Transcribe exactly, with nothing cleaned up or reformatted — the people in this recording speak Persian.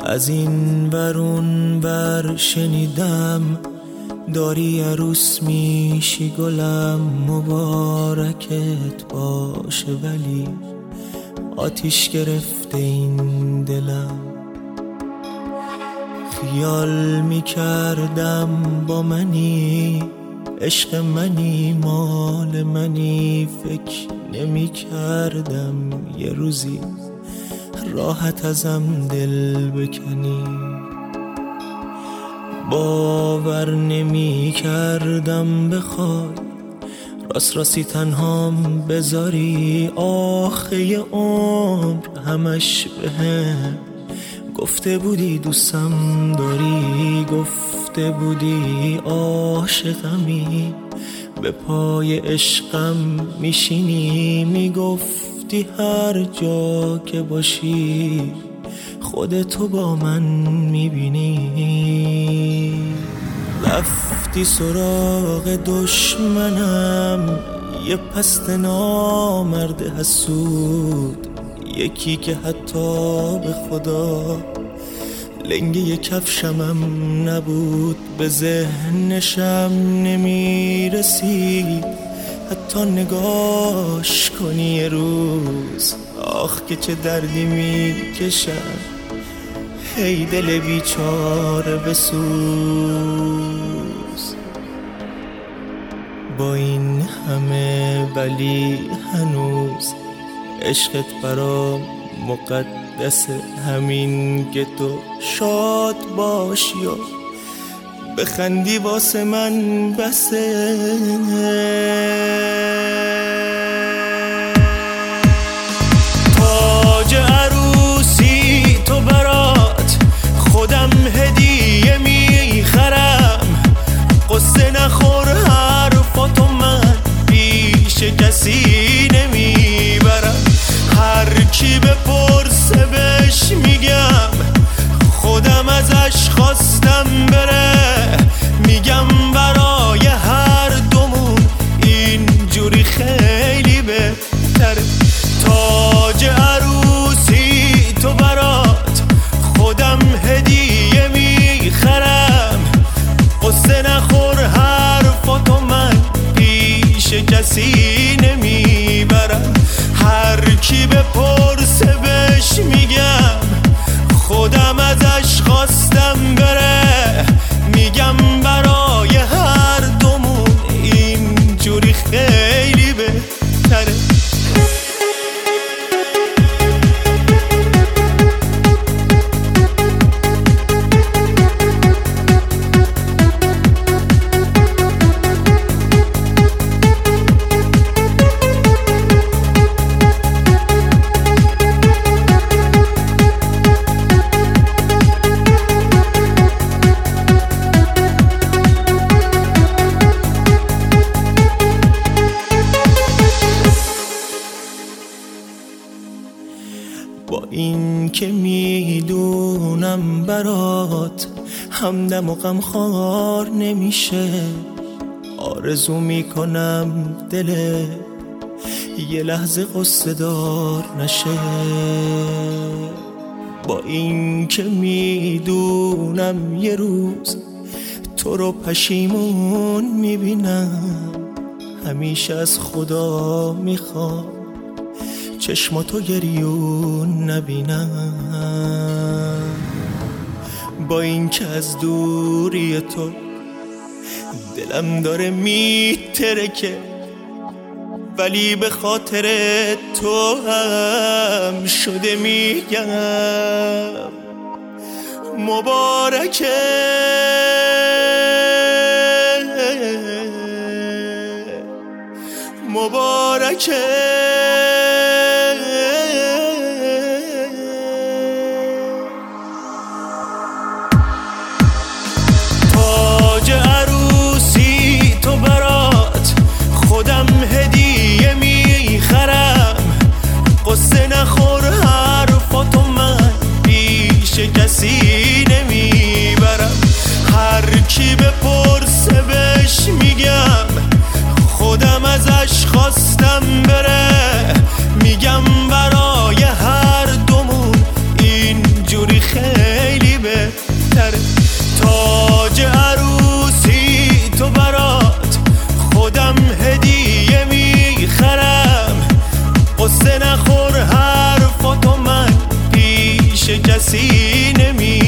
از این ورون ور شنیدم داری عروس میشی گلم، مبارکت باشه ولی آتیش گرفته این دلم. خیال میکردم با منی، عشق منی، مال منی، فکر نمیکردم یه روزی راحت ازم دل بکنی. باور نمی کردم بخوای راست راستی تنهام بذاری، آخه یه عمر همش بهم گفته بودی دوستم داری، گفته بودی عاشقمی، به پای عشقم میشینی، میگفتی هر جا که باشی خودتو با من میبینی. رفتی سراغ دشمنم، یه پست نامرد حسود، یکی که حتی به خدا لنگه ی کفشمم نبود، به ذهنشم نمیرسید حتی نگاش کنی یه روز. آخ که چه دردی میکشم، هی دل بیچاره بسوز. با این همه ولی هنوز عشقت برام مقدسه، همین که تو شاد باشی و بخندی واسه من بسه. تاج عروسی تو برات خودم هدیه میخرم، قصه نخور حرفاتو من پیش کسی نمیبرم. هر کی بپرسه بهش میگم خودم ازش خواستم بره، میگم برای هر دومون اینجوری خیلی بهتره. تاج عروسی تو برات خودم هدیه میخرم، قصه نخور حرفاتو من پیش کسی نمیبرم. هر کی بپرسه بهش میگم خودم ازش خواستم بره، میگم برای هر دومون اینجوری خیلی بهتره. با این که میدونم برات همدم و غمخوار نمیشه، آرزو میکنم دل یه لحظه قصه دار نشه. با این که میدونم یه روز تو رو پشیمون میبینم، همیشه از خدا میخوام چشماتو گریون نبینم. با این که از دوری تو دلم داره میترکه، ولی به خاطر تو هم شده میگم مبارکه. مبارکه تاج عروسی تو برات خودم هدیه میخرم، قصه نخور حرفاتو من پیش کسی نمیبرم. هر کی بپرسه بهش میگم خودم ازش خواستم بره، قصه نخور حرفاتو من پیش کسی نمی